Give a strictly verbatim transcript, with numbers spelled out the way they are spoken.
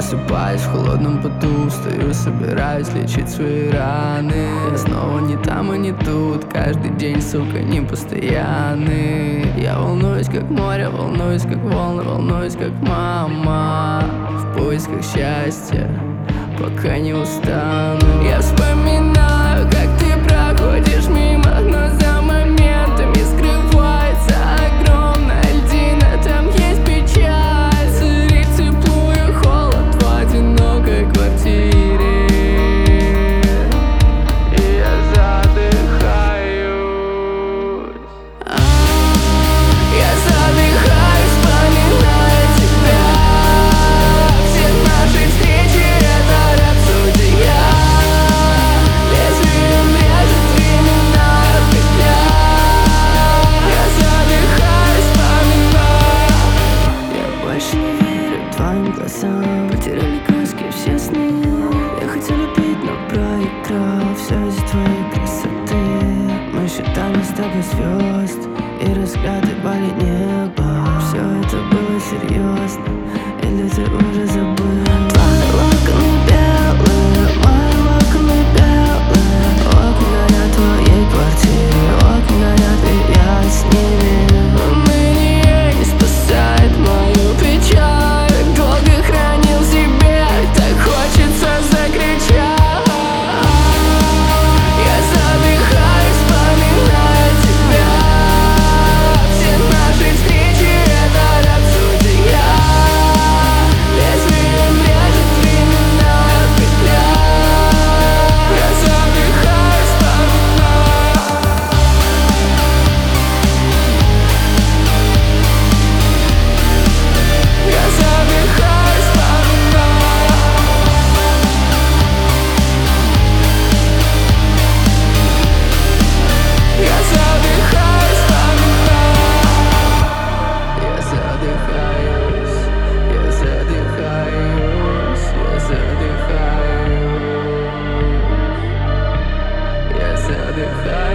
Просыпаюсь в холодном поту, встаю, собираюсь лечить свои раны. Я снова не там и не тут, каждый день, сука, не постоянный. Я волнуюсь, как море, волнуюсь, как волны, волнуюсь, как мама. В поисках счастья, пока не устану. Я вспоминаю, как ты проходишь мимо, но за моментами скрывается огромная льдина. Там есть печаль, царит тепло и холод в одинокой квартире. И я задыхаюсь. А, я задыхаюсь, вспоминая тебя. Все наши встречи — это рапсодия. Лезвием режет временная петля. Я задыхаюсь, вспоминая. Я больше не верю твоим глазам. Потеряли краски все сны. Я хотел любить, но проиграл. Все из-за твоей красоты. Мы считали с тобой звезд и разглядывали небо. Все это было серьезно, или ты уже забыл? Твои локоны белые, мои локоны белые. Окна горят в твоей квартире, окна горят, и я с ними. Уныние не спасает мою печаль. Долго хранил в себе, так хочется закричать. Я задыхаюсь, вспоминая тебя. Все наши встречи — это рапсодия. Лезвием режет временная петля. Я задыхаюсь, вспоминая. Я задыхаюсь, вспоминая. Я задыхаюсь, вспоминая. Я задыхаюсь, я задыхаюсь, я задыхаюсь, я задыхаюсь.